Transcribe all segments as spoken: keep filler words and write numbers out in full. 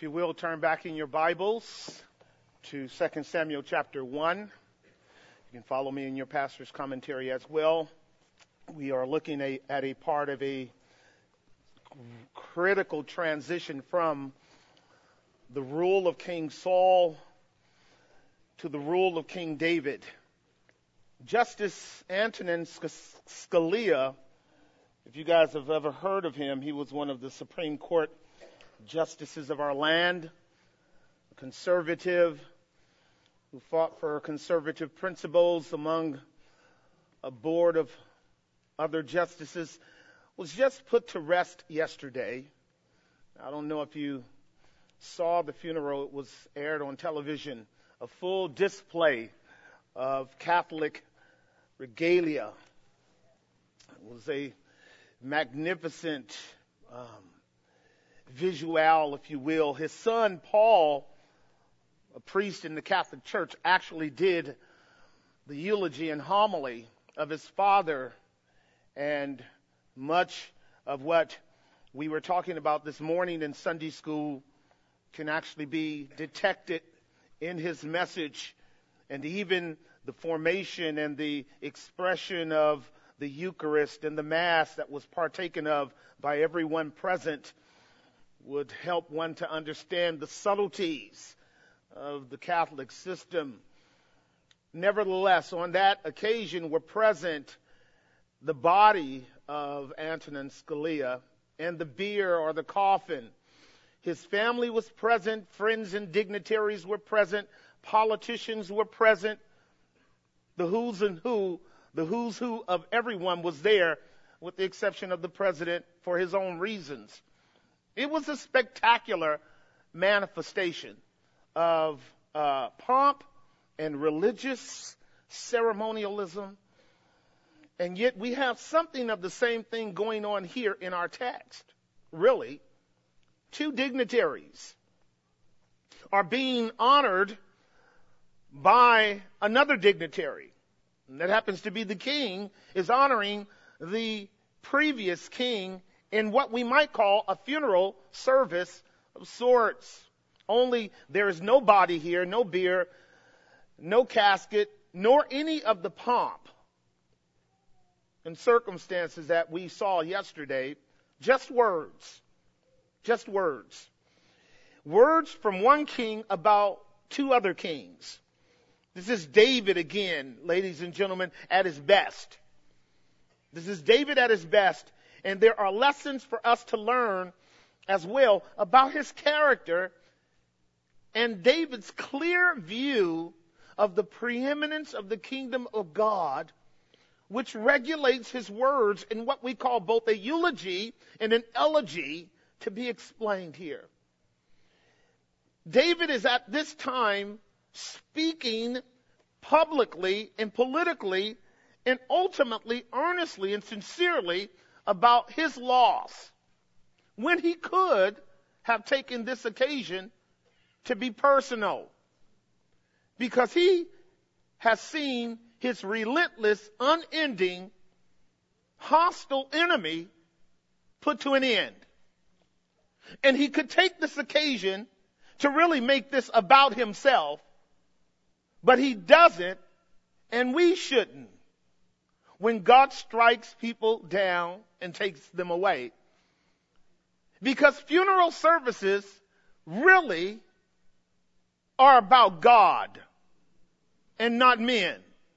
If you will, turn back in your Bibles to Second Samuel chapter one. You can follow me in your pastor's commentary as well. We are looking a, at a part of a critical transition from the rule of King Saul to the rule of King David. Justice Antonin Scalia, if you guys have ever heard of him, he was one of the Supreme Court justices of our land, a conservative who fought for conservative principles among a board of other justices, was just put to rest yesterday. I don't know if you saw the funeral. It was aired on television, a full display of Catholic regalia. It was a magnificent um, visual, if you will. His son, Paul, a priest in the Catholic Church, actually did the eulogy and homily of his father, and much of what we were talking about this morning in Sunday school can actually be detected in his message, and even the formation and the expression of the Eucharist and the Mass that was partaken of by everyone present would help one to understand the subtleties of the Catholic system. Nevertheless, on that occasion were present the body of Antonin Scalia and the bier or the coffin. His family was present, friends and dignitaries were present, politicians were present. The who's and who, the who's who of everyone was there, with the exception of the president for his own reasons. It was a spectacular manifestation of uh, pomp and religious ceremonialism. And yet we have something of the same thing going on here in our text. Really, two dignitaries are being honored by another dignitary. And that happens to be the king, is honoring the previous king in what we might call a funeral service of sorts. Only there is no body here, no bier, no casket, nor any of the pomp and circumstances that we saw yesterday. Just words. Just words. Words from one king about two other kings. This is David again, ladies and gentlemen, at his best. This is David at his best. And there are lessons for us to learn as well about his character and David's clear view of the preeminence of the kingdom of God, which regulates his words in what we call both a eulogy and an elegy, to be explained here. David is at this time speaking publicly and politically and ultimately, earnestly and sincerely about his loss, when he could have taken this occasion to be personal, because he has seen his relentless, unending, hostile enemy put to an end. And he could take this occasion to really make this about himself, but he doesn't, and we shouldn't. When God strikes people down and takes them away. Because funeral services really are about God and not men.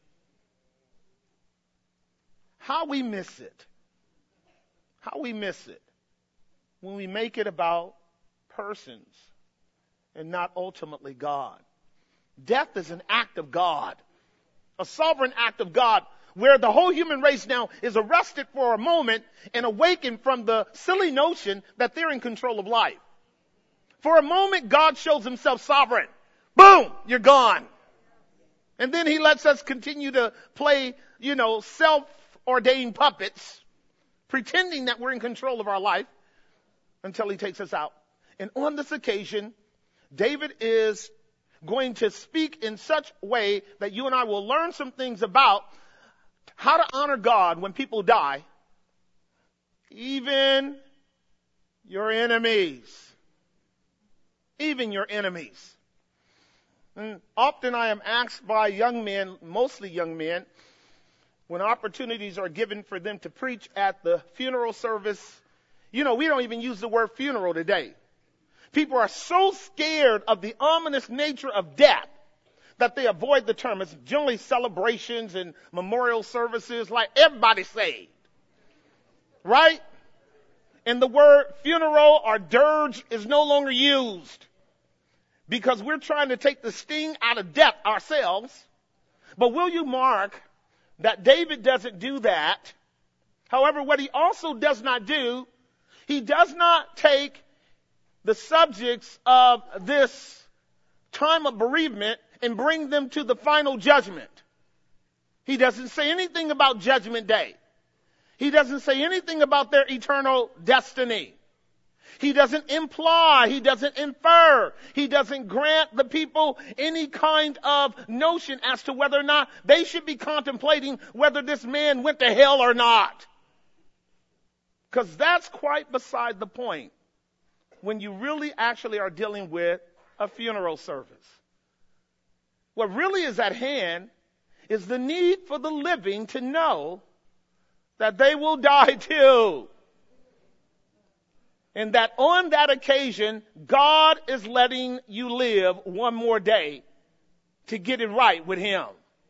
How we miss it. How we miss it when we make it about persons and not ultimately God. Death is an act of God, a sovereign act of God, where the whole human race now is arrested for a moment and awakened from the silly notion that they're in control of life. For a moment, God shows himself sovereign. Boom, you're gone. And then he lets us continue to play, you know, self-ordained puppets, pretending that we're in control of our life until he takes us out. And on this occasion, David is going to speak in such a way that you and I will learn some things about how to honor God when people die, even your enemies. forgiving your enemies. And often I am asked by young men, mostly young men, when opportunities are given for them to preach at the funeral service. You know, we don't even use the word funeral today. People are so scared of the ominous nature of death that they avoid the term. It's generally celebrations and memorial services, like everybody's saved. Right? And the word funeral or dirge is no longer used because we're trying to take the sting out of death ourselves. But will you mark that David doesn't do that? However, what he also does not do, he does not take the subjects of this time of bereavement and bring them to the final judgment. He doesn't say anything about Judgment Day. He doesn't say anything about their eternal destiny. He doesn't imply, he doesn't infer, he doesn't grant the people any kind of notion as to whether or not they should be contemplating whether this man went to hell or not. Because that's quite beside the point when you really actually are dealing with a funeral service. What really is at hand is the need for the living to know that they will die too. And that on that occasion, God is letting you live one more day to get it right with him.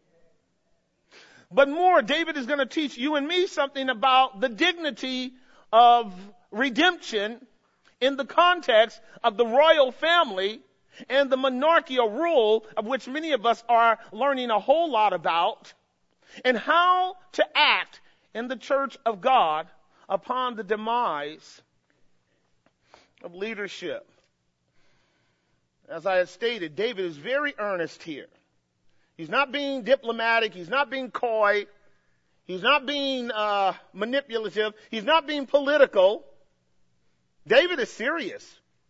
But more, David is going to teach you and me something about the dignity of redemption in the context of the royal family and the monarchical rule, of which many of us are learning a whole lot about, and how to act in the church of God upon the demise of leadership. As I had stated, David is very earnest here. He's not being diplomatic. He's not being coy. He's not being uh, manipulative. He's not being political. David is serious.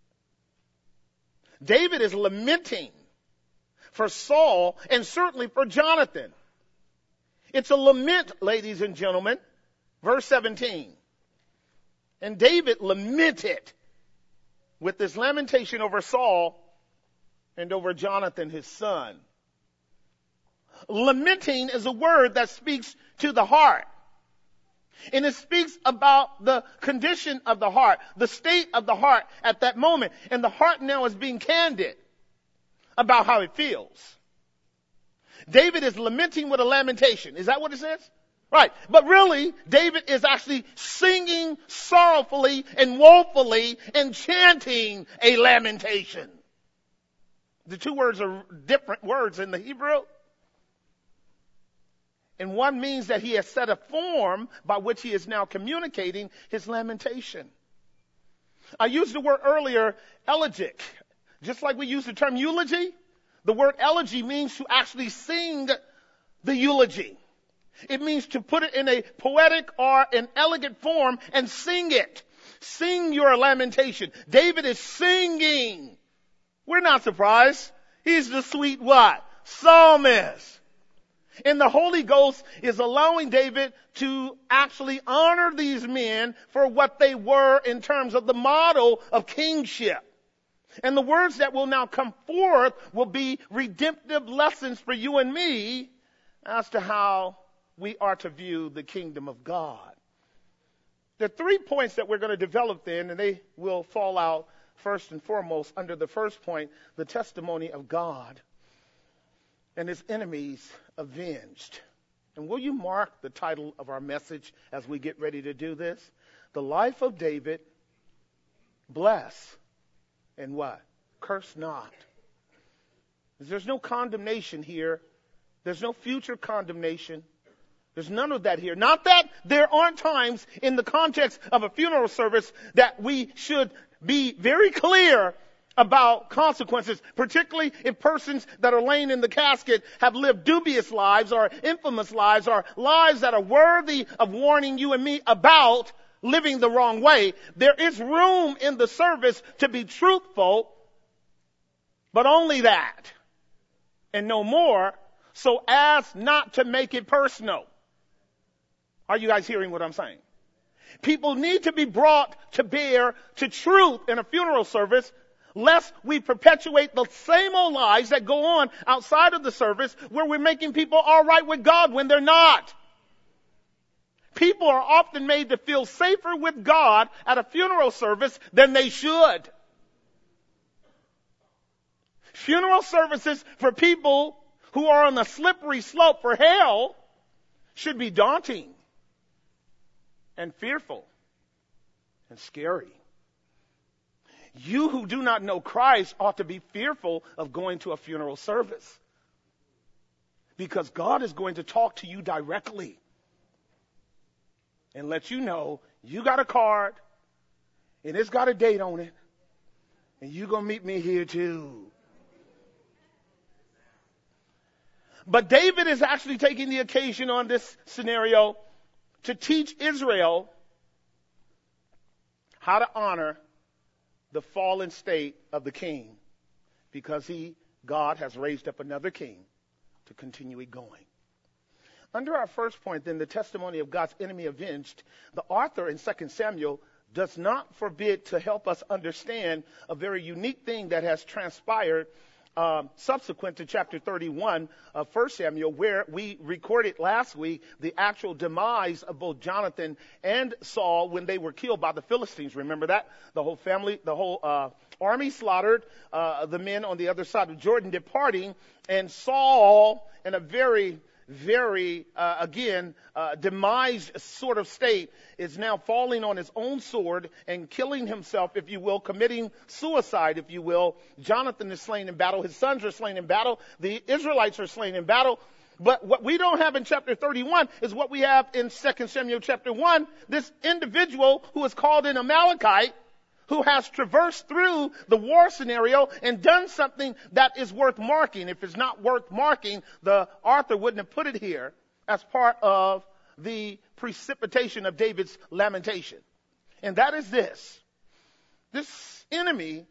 David is lamenting for Saul and certainly for Jonathan. It's a lament, ladies and gentlemen. Verse seventeen. And David lamented with this lamentation over Saul and over Jonathan, his son. Lamenting is a word that speaks to the heart. And it speaks about the condition of the heart, the state of the heart at that moment. And the heart now is being candid about how it feels. David is lamenting with a lamentation. Is that what it says? Right. But really, David is actually singing sorrowfully and woefully and chanting a lamentation. The two words are different words in the Hebrew. And one means that he has set a form by which he is now communicating his lamentation. I used the word earlier, elegic. Just like we use the term eulogy, the word elegy means to actually sing the eulogy. It means to put it in a poetic or an elegant form and sing it. Sing your lamentation. David is singing. We're not surprised. He's the sweet what? Psalmist. And the Holy Ghost is allowing David to actually honor these men for what they were in terms of the model of kingship. And the words that will now come forth will be redemptive lessons for you and me as to how we are to view the kingdom of God. There are three points that we're going to develop then, and they will fall out first and foremost under the first point, the testimony of God and his enemies avenged. And will you mark the title of our message as we get ready to do this? The life of David, bless and what? Curse not. There's no condemnation here. There's no future condemnation. There's none of that here. Not that there aren't times in the context of a funeral service that we should be very clear about consequences, particularly if persons that are laying in the casket have lived dubious lives or infamous lives or lives that are worthy of warning you and me about living the wrong way. There is room in the service to be truthful, but only that and no more, so as not to make it personal. Are you guys hearing what I'm saying? People need to be brought to bear to truth in a funeral service, lest we perpetuate the same old lies that go on outside of the service where we're making people all right with God when they're not. People are often made to feel safer with God at a funeral service than they should. Funeral services for people who are on the slippery slope for hell should be daunting and fearful and scary. You who do not know Christ ought to be fearful of going to a funeral service, because God is going to talk to you directly and let you know you got a card and it's got a date on it and you're going to meet me here too. But David is actually taking the occasion on this scenario to teach Israel how to honor the fallen state of the king, because he, God, has raised up another king to continue it going. Under our first point, then, the testimony of God's enemy avenged, the author in Second Samuel does not forbid to help us understand a very unique thing that has transpired Um, subsequent to chapter thirty-one of First Samuel, where we recorded last week the actual demise of both Jonathan and Saul when they were killed by the Philistines. Remember that? The whole family, the whole uh, army slaughtered, uh, the men on the other side of Jordan departing, and Saul, in a very, very, uh, again, uh, demised sort of state, is now falling on his own sword and killing himself, if you will, committing suicide, if you will. Jonathan is slain in battle. His sons are slain in battle. The Israelites are slain in battle. But what we don't have in chapter thirty-one is what we have in Second Samuel chapter one. This individual who is called an Amalekite, who has traversed through the war scenario and done something that is worth marking. If it's not worth marking, the author wouldn't have put it here as part of the precipitation of David's lamentation. And that is this. This enemy,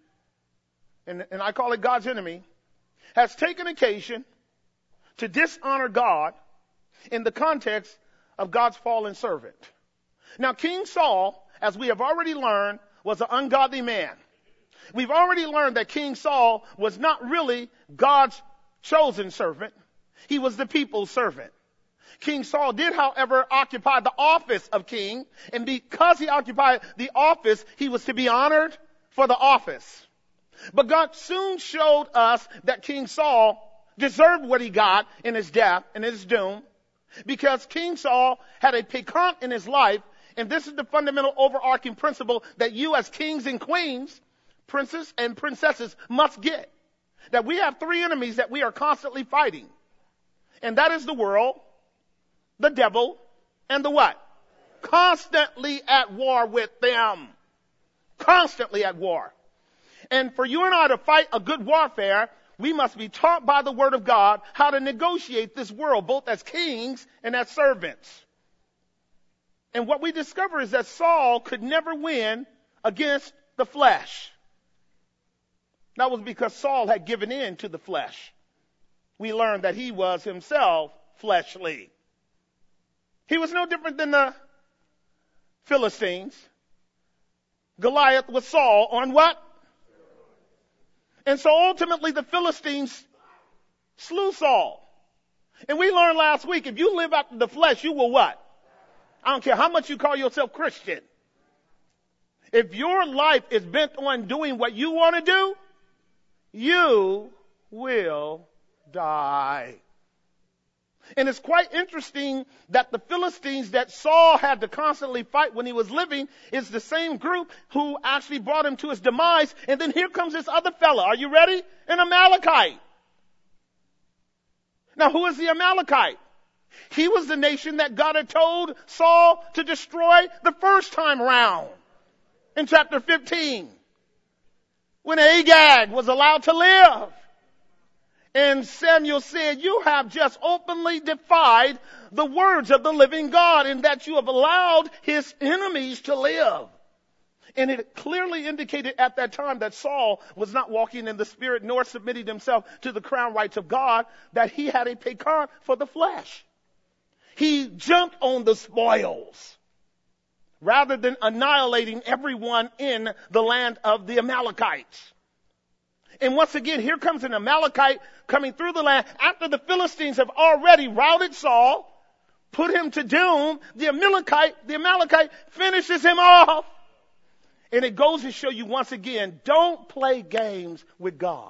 and, and I call it God's enemy, has taken occasion to dishonor God in the context of God's fallen servant. Now, King Saul, as we have already learned, was an ungodly man. We've already learned that King Saul was not really God's chosen servant. He was the people's servant. King Saul did, however, occupy the office of king, and because he occupied the office, he was to be honored for the office. But God soon showed us that King Saul deserved what he got in his death and his doom, because King Saul had a piquant in his life. And this is the fundamental overarching principle that you as kings and queens, princes and princesses must get. That we have three enemies that we are constantly fighting. And that is the world, the devil, and the what? Constantly at war with them. Constantly at war. And for you and I to fight a good warfare, we must be taught by the word of God how to negotiate this world, both as kings and as servants. And what we discover is that Saul could never win against the flesh. That was because Saul had given in to the flesh. We learned that he was himself fleshly. He was no different than the Philistines. Goliath was Saul on what? And so ultimately the Philistines slew Saul. And we learned last week, if you live after the flesh, you will what? I don't care how much you call yourself Christian. If your life is bent on doing what you want to do, you will die. And it's quite interesting that the Philistines that Saul had to constantly fight when he was living is the same group who actually brought him to his demise. And then here comes this other fella. Are you ready? An Amalekite. Now, who is the Amalekite? He was the nation that God had told Saul to destroy the first time round in chapter fifteen, when Agag was allowed to live. And Samuel said, you have just openly defied the words of the living God, in that you have allowed his enemies to live. And it clearly indicated at that time that Saul was not walking in the spirit nor submitting himself to the crown rights of God, that he had a piquant for the flesh. He jumped on the spoils rather than annihilating everyone in the land of the Amalekites. And once again, here comes an Amalekite coming through the land after the Philistines have already routed Saul, put him to doom. The Amalekite, the Amalekite finishes him off. And it goes to show you once again, don't play games with God.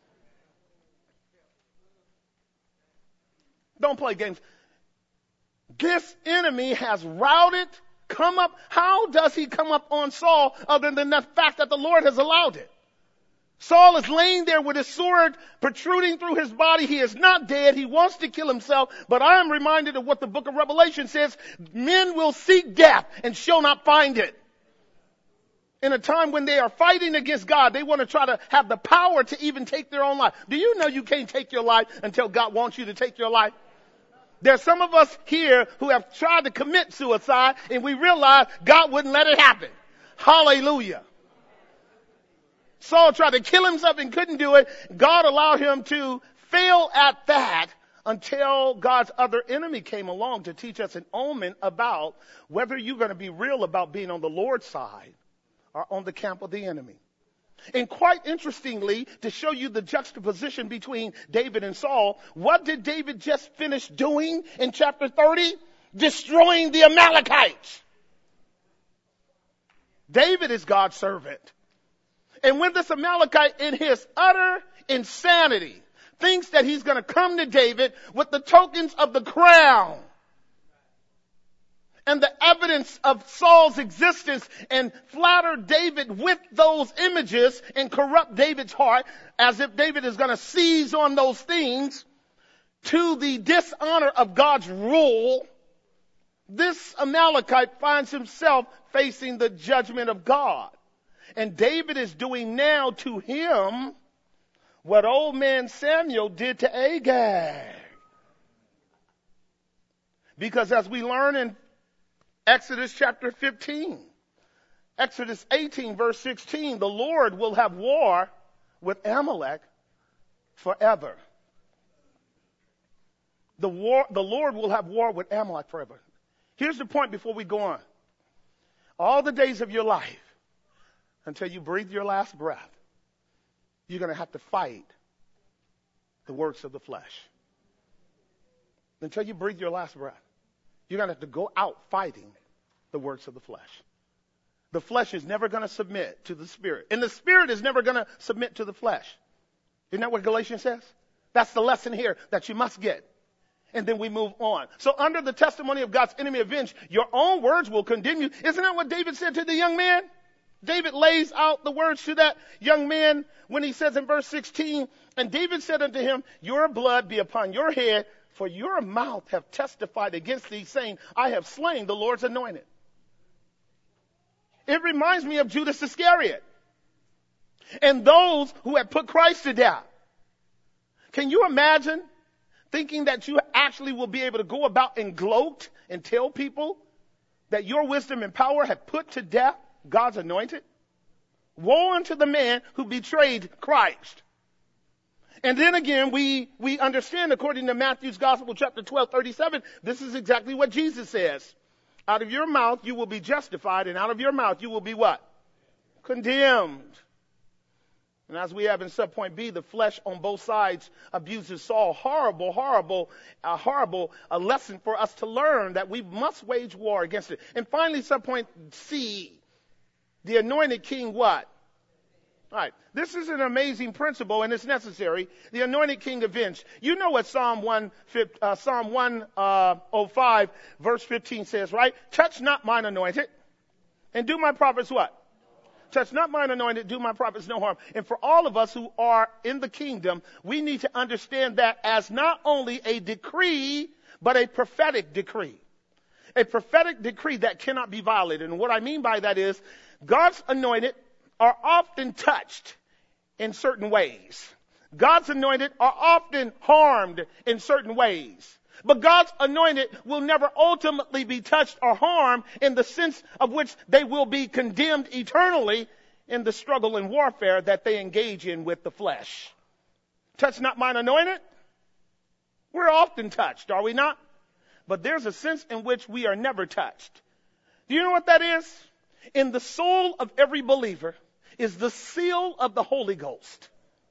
Don't play games. This enemy has routed, come up. How does he come up on Saul other than the fact that the Lord has allowed it? Saul is laying there with his sword protruding through his body. He is not dead. He wants to kill himself. But I am reminded of what the book of Revelation says. Men will seek death and shall not find it. In a time when they are fighting against God, they want to try to have the power to even take their own life. Do you know you can't take your life until God wants you to take your life? There's some of us here who have tried to commit suicide and we realize God wouldn't let it happen. Hallelujah. Saul tried to kill himself and couldn't do it. God allowed him to fail at that until God's other enemy came along to teach us an omen about whether you're going to be real about being on the Lord's side or on the camp of the enemy. And quite interestingly, to show you the juxtaposition between David and Saul, what did David just finish doing in chapter thirty? Destroying the Amalekites. David is God's servant. And when this Amalekite, in his utter insanity, thinks that he's going to come to David with the tokens of the crown and the evidence of Saul's existence and flatter David with those images and corrupt David's heart as if David is going to seize on those things to the dishonor of God's rule, this Amalekite finds himself facing the judgment of God. And David is doing now to him what old man Samuel did to Agag. Because as we learn in Exodus chapter fifteen, Exodus eighteen verse sixteen, the Lord will have war with Amalek forever. The war, the Lord will have war with Amalek forever. Here's the point before we go on. All the days of your life, until you breathe your last breath, you're going to have to fight the works of the flesh. Until you breathe your last breath, you're going to have to go out fighting the works of the flesh. The flesh is never going to submit to the spirit. And the spirit is never going to submit to the flesh. Isn't that what Galatians says? That's the lesson here that you must get. And then we move on. So under the testimony of God's enemy avenged, your own words will condemn you. Isn't that what David said to the young man? David lays out the words to that young man when he says in verse sixteen, and David said unto him, your blood be upon your head, for your mouth have testified against thee, saying, I have slain the Lord's anointed. It reminds me of Judas Iscariot and those who had put Christ to death. Can you imagine thinking that you actually will be able to go about and gloat and tell people that your wisdom and power have put to death God's anointed? Woe unto the man who betrayed Christ. And then again, we, we understand according to Matthew's Gospel, chapter twelve, thirty-seven, this is exactly what Jesus says. Out of your mouth you will be justified, and out of your mouth you will be what? Condemned. And as we have in subpoint B, the flesh on both sides abuses Saul. Horrible, horrible, a horrible a lesson for us to learn that we must wage war against it. And finally, subpoint C, the anointed king what? All right. This is an amazing principle, and it's necessary. The anointed king avenged. You know what Psalm one, uh, Psalm one oh five, verse fifteen says, right? Touch not mine anointed, and do my prophets what? Touch not mine anointed, do my prophets no harm. And for all of us who are in the kingdom, we need to understand that as not only a decree, but a prophetic decree. A prophetic decree that cannot be violated. And what I mean by that is, God's anointed are often touched in certain ways. God's anointed are often harmed in certain ways. But God's anointed will never ultimately be touched or harmed in the sense of which they will be condemned eternally in the struggle and warfare that they engage in with the flesh. Touch not mine anointed. We're often touched, are we not? But there's a sense in which we are never touched. Do you know what that is? In the soul of every believer is the seal of the Holy Ghost.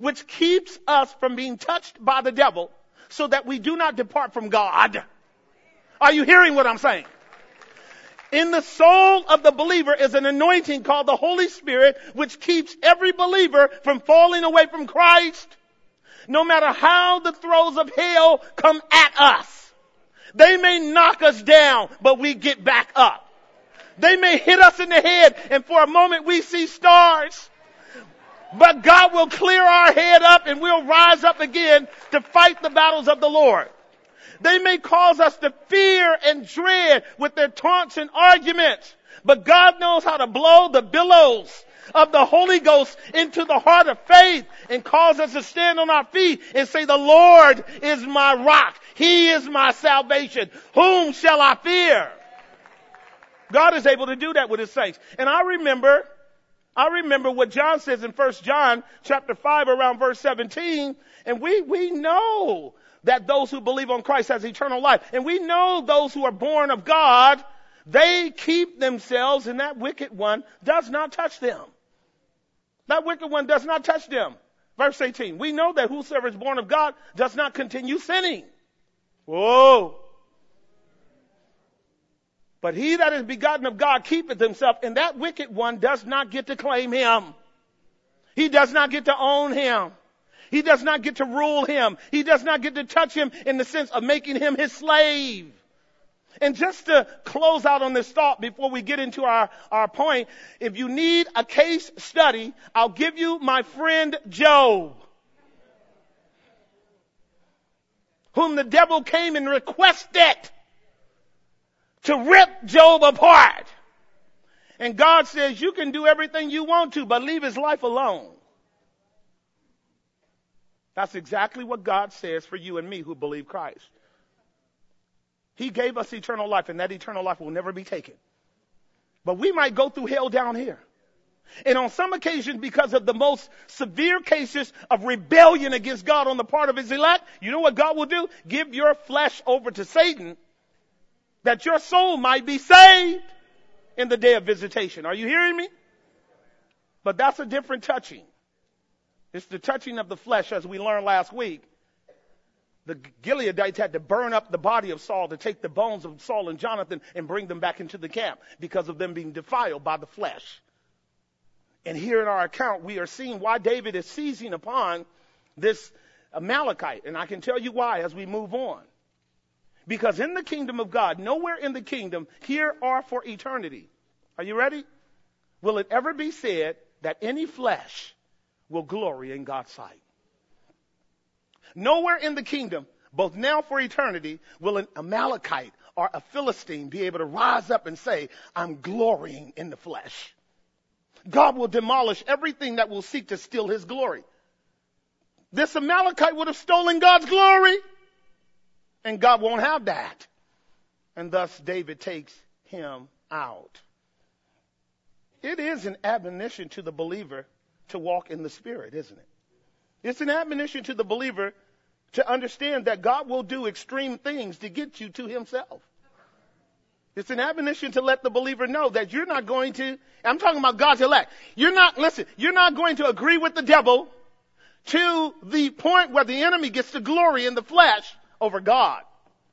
which keeps us from being touched by the devil, so that we do not depart from God. Are you hearing what I'm saying? In the soul of the believer is an anointing called the Holy Spirit, which keeps every believer from falling away from Christ. No matter how the throes of hell come at us, they may knock us down, but we get back up. They may hit us in the head, and for a moment we see stars. But God will clear our head up, and we'll rise up again to fight the battles of the Lord. They may cause us to fear and dread with their taunts and arguments, but God knows how to blow the billows of the Holy Ghost into the heart of faith and cause us to stand on our feet and say, the Lord is my rock. He is my salvation. Whom shall I fear? God is able to do that with his saints. And I remember, I remember what John says in First John chapter five around verse seventeen. And we, we know that those who believe on Christ has eternal life. And we know those who are born of God, they keep themselves, and that wicked one does not touch them. That wicked one does not touch them. Verse eighteen, we know that whosoever is born of God does not continue sinning. Whoa. But he that is begotten of God keepeth himself, and that wicked one does not get to claim him. He does not get to own him. He does not get to rule him. He does not get to touch him in the sense of making him his slave. And just to close out on this thought before we get into our, our point, if you need a case study, I'll give you my friend Job, whom the devil came and requested to rip Job apart. And God says, you can do everything you want to, but leave his life alone. That's exactly what God says for you and me who believe Christ. He gave us eternal life, and that eternal life will never be taken. But we might go through hell down here. And on some occasions, because of the most severe cases of rebellion against God on the part of his elect, you know what God will do? Give your flesh over to Satan, that your soul might be saved in the day of visitation. Are you hearing me? But that's a different touching. It's the touching of the flesh, as we learned last week. The Gileadites had to burn up the body of Saul to take the bones of Saul and Jonathan and bring them back into the camp because of them being defiled by the flesh. And here in our account, we are seeing why David is seizing upon this Amalekite. And I can tell you why as we move on. Because in the kingdom of God, nowhere in the kingdom, here or for eternity. Are you ready? Will it ever be said that any flesh will glory in God's sight? Nowhere in the kingdom, both now for eternity, will an Amalekite or a Philistine be able to rise up and say, I'm glorying in the flesh. God will demolish everything that will seek to steal his glory. This Amalekite would have stolen God's glory, and God won't have that. And thus David takes him out. It is an admonition to the believer to walk in the Spirit, isn't it? It's an admonition to the believer to understand that God will do extreme things to get you to himself. It's an admonition to let the believer know that you're not going to, I'm talking about God's elect. You're not, listen, you're not going to agree with the devil to the point where the enemy gets to glory in the flesh over God.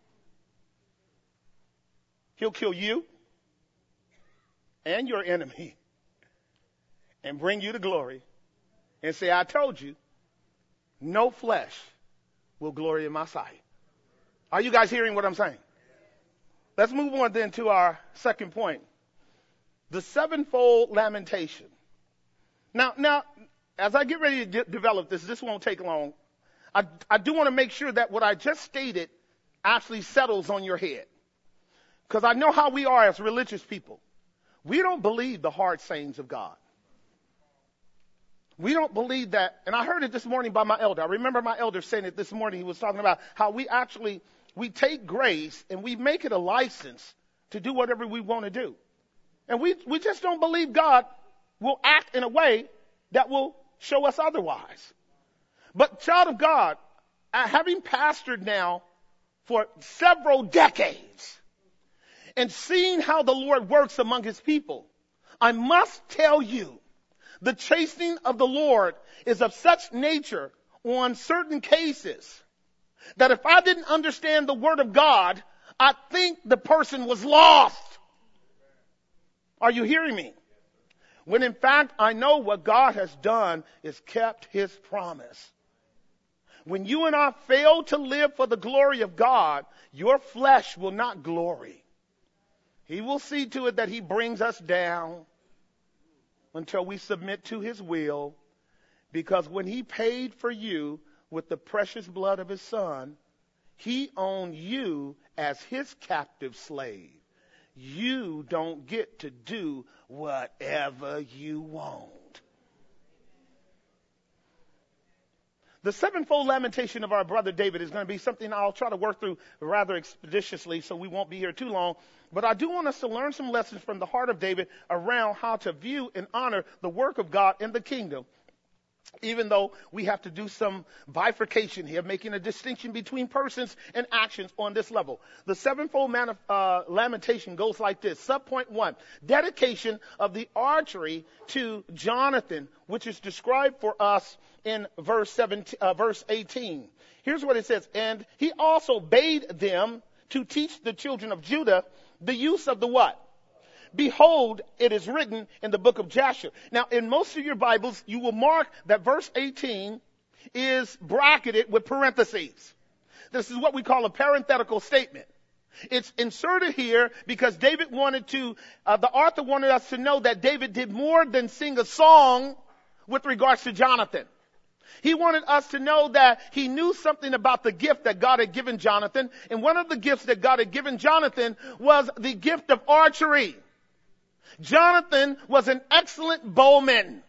He'll kill you and your enemy and bring you to glory and say, I told you, no flesh will glory in my sight. Are you guys hearing what I'm saying? Let's move on then to our second point. The sevenfold lamentation. Now, now, as I get ready to de- develop this, this won't take long. I, I do want to make sure that what I just stated actually settles on your head. Because I know how we are as religious people. We don't believe the hard sayings of God. We don't believe that, and I heard it this morning by my elder. I remember my elder saying it this morning. He was talking about how we actually, we take grace and we make it a license to do whatever we want to do. And we, we just don't believe God will act in a way that will show us otherwise. But child of God, having pastored now for several decades and seeing how the Lord works among his people, I must tell you The chastening of the Lord is of such nature on certain cases that if I didn't understand the word of God, I think the person was lost. Are you hearing me? When in fact, I know what God has done is kept his promise. When you and I fail to live for the glory of God, your flesh will not glory. He will see to it that he brings us down until we submit to his will. Because when he paid for you with the precious blood of his son, he owned you as his captive slave. You don't get to do whatever you want. The sevenfold lamentation of our brother David is going to be something I'll try to work through rather expeditiously, so we won't be here too long. But I do want us to learn some lessons from the heart of David around how to view and honor the work of God in the kingdom. Even though we have to do some bifurcation here, making a distinction between persons and actions on this level. The sevenfold man of, uh, lamentation goes like this. Subpoint one, dedication of the archery to Jonathan, which is described for us in verse seventeen, uh, verse eighteen. Here's what it says. And he also bade them to teach the children of Judah the use of the what? Behold, it is written in the book of Jasher. Now, in most of your Bibles, you will mark that verse eighteen is bracketed with parentheses. This is what we call a parenthetical statement. It's inserted here because David wanted to, uh, the author wanted us to know that David did more than sing a song with regards to Jonathan. He wanted us to know that he knew something about the gift that God had given Jonathan. And one of the gifts that God had given Jonathan was the gift of archery. Jonathan was an excellent bowman.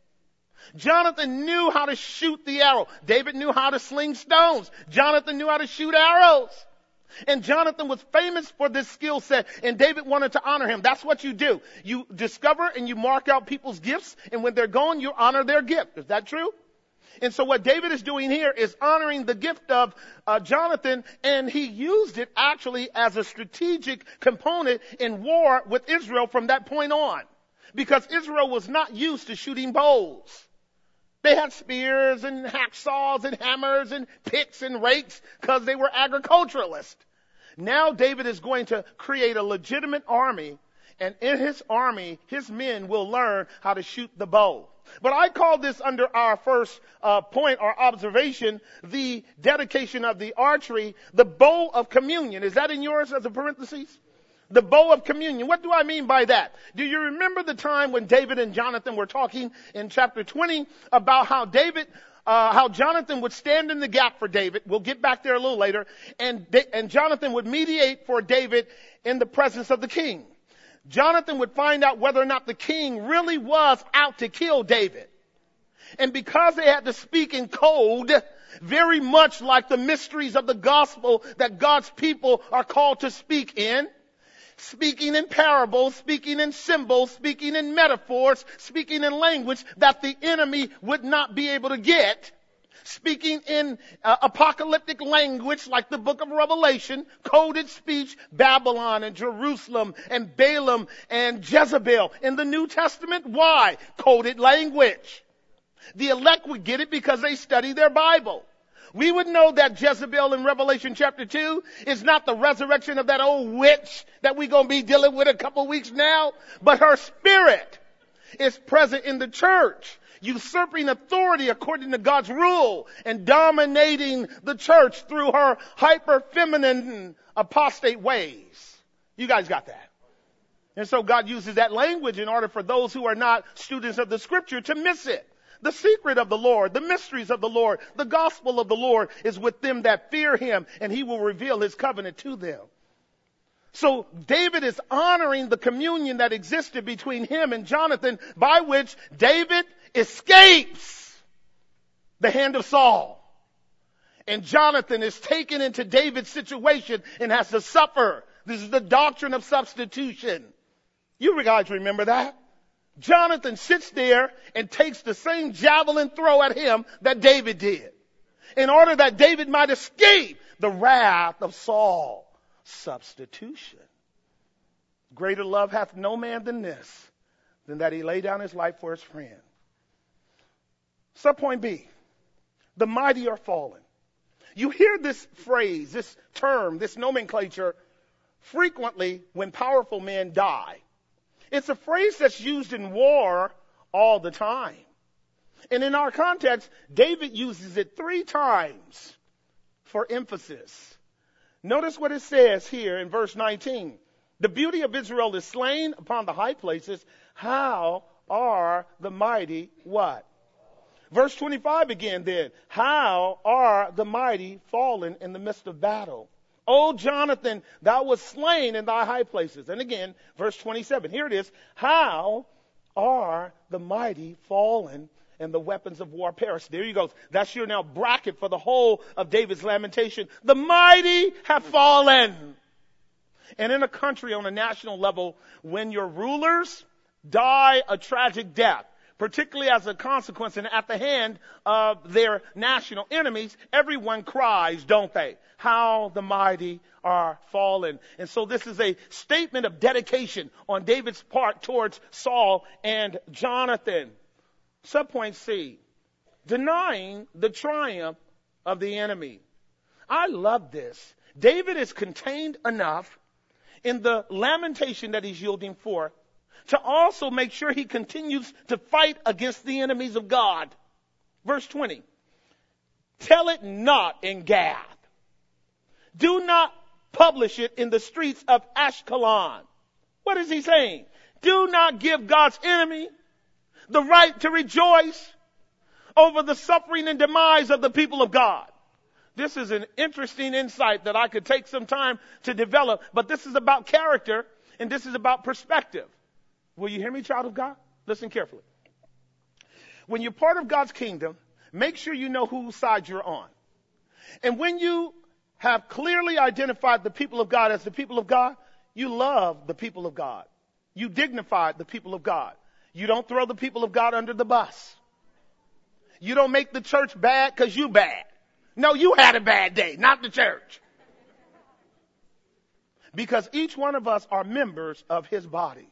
Jonathan knew how to shoot the arrow. David knew how to sling stones. Jonathan knew how to shoot arrows. And Jonathan was famous for this skill set, and David wanted to honor him. That's what you do. You discover and you mark out people's gifts, and when they're gone, you honor their gift. Is that true? And so what David is doing here is honoring the gift of uh, Jonathan, and he used it actually as a strategic component in war with Israel from that point on. Because Israel was not used to shooting bows. They had spears and hacksaws and hammers and picks and rakes because they were agriculturalists. Now David is going to create a legitimate army, and in his army, his men will learn how to shoot the bow. But I call this under our first uh, point or observation, the dedication of the archery, the bow of communion. Is that in yours as a parenthesis? The bow of communion. What do I mean by that? Do you remember the time when David and Jonathan were talking in chapter twenty about how David, uh, how Jonathan would stand in the gap for David? We'll get back there a little later. And, and Jonathan would mediate for David in the presence of the king. Jonathan would find out whether or not the king really was out to kill David. And because they had to speak in code, very much like the mysteries of the gospel that God's people are called to speak in, speaking in parables, speaking in symbols, speaking in metaphors, speaking in language that the enemy would not be able to get, speaking in uh, apocalyptic language like the book of Revelation, coded speech, Babylon and Jerusalem and Balaam and Jezebel. In the New Testament, why? Coded language. The elect would get it because they study their Bible. We would know that Jezebel in Revelation chapter two is not the resurrection of that old witch that we're going to be dealing with a couple weeks now, but her spirit is present in the church, usurping authority according to God's rule and dominating the church through her hyper-feminine apostate ways. You guys got that? And so God uses that language in order for those who are not students of the scripture to miss it. The secret of the Lord, the mysteries of the Lord, the gospel of the Lord is with them that fear him, and he will reveal his covenant to them. So David is honoring the communion that existed between him and Jonathan, by which David escapes the hand of Saul. And Jonathan is taken into David's situation and has to suffer. This is the doctrine of substitution. You guys remember that? Jonathan sits there and takes the same javelin throw at him that David did, in order that David might escape the wrath of Saul. Substitution. Greater love hath no man than this, than that he lay down his life for his friend. Subpoint B, the mighty are fallen. You hear this phrase, this term, this nomenclature frequently when powerful men die. It's a phrase that's used in war all the time. And in our context, David uses it three times for emphasis. Notice what it says here in verse nineteen. The beauty of Israel is slain upon the high places. How are the mighty what? Verse twenty-five again then. How are the mighty fallen in the midst of battle? O Jonathan, thou wast slain in thy high places. And again, verse twenty-seven. Here it is. How are the mighty fallen and the weapons of war perished? There you go. That's your now bracket for the whole of David's lamentation. The mighty have fallen. And in a country on a national level, when your rulers die a tragic death, particularly as a consequence and at the hand of their national enemies, everyone cries, don't they? How the mighty are fallen. And so this is a statement of dedication on David's part towards Saul and Jonathan. Subpoint C, denying the triumph of the enemy. I love this. David is contained enough in the lamentation that he's yielding forth to also make sure he continues to fight against the enemies of God. Verse twenty, tell it not in Gath. Do not publish it in the streets of Ashkelon. What is he saying? Do not give God's enemy the right to rejoice over the suffering and demise of the people of God. This is an interesting insight that I could take some time to develop, but this is about character and this is about perspective. Will you hear me, child of God? Listen carefully. When you're part of God's kingdom, make sure you know whose side you're on. And when you have clearly identified the people of God as the people of God, you love the people of God. You dignify the people of God. You don't throw the people of God under the bus. You don't make the church bad because you bad. No, you had a bad day, not the church. Because each one of us are members of his body.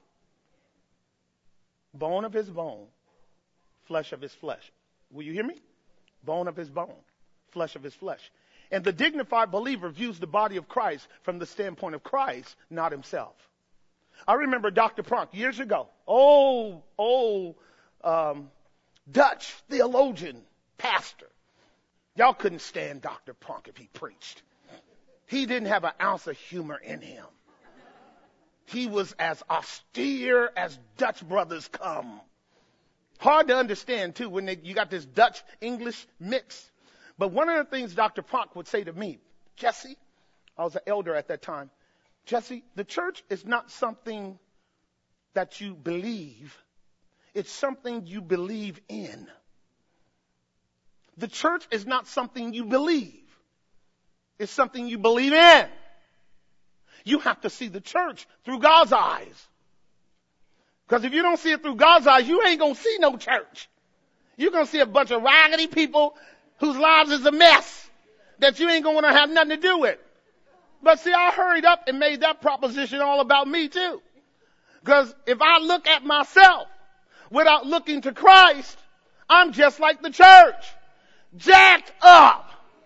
Bone of his bone, flesh of his flesh. Will you hear me? Bone of his bone, flesh of his flesh. And the dignified believer views the body of Christ from the standpoint of Christ, not himself. I remember Doctor Pronk years ago, old, old um, Dutch theologian, pastor. Y'all couldn't stand Doctor Pronk if he preached. He didn't have an ounce of humor in him. He was as austere as Dutch brothers come. Hard to understand, too, when they, you got this Dutch-English mix. But one of the things Doctor Pronk would say to me, Jesse, I was an elder at that time, Jesse, the church is not something that you believe. It's something you believe in. The church is not something you believe. It's something you believe in. You have to see the church through God's eyes. Because if you don't see it through God's eyes, you ain't going to see no church. You're going to see a bunch of raggedy people whose lives is a mess that you ain't going to have nothing to do with. But see, I hurried up and made that proposition all about me too. Because if I look at myself without looking to Christ, I'm just like the church. Jacked up.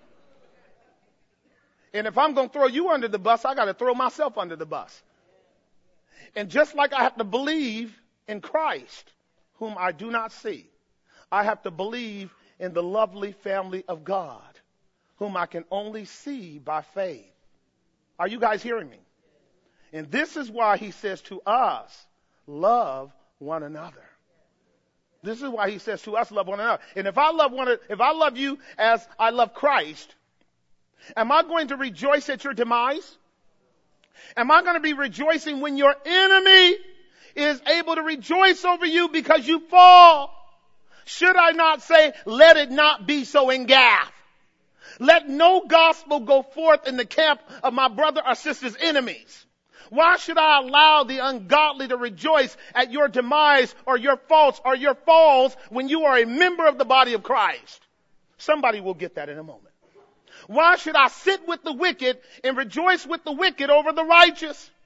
And if I'm going to throw you under the bus, I got to throw myself under the bus. And just like I have to believe in Christ, whom I do not see, I have to believe in the lovely family of God, whom I can only see by faith. Are you guys hearing me? And this is why he says to us, love one another. This is why he says to us, love one another. And if I love one, if I love you as I love Christ, am I going to rejoice at your demise? Am I going to be rejoicing when your enemy is able to rejoice over you because you fall? Should I not say, let it not be so in Gath? Let no gospel go forth in the camp of my brother or sister's enemies. Why should I allow the ungodly to rejoice at your demise or your faults or your falls when you are a member of the body of Christ? Somebody will get that in a moment. Why should I sit with the wicked and rejoice with the wicked over the righteous?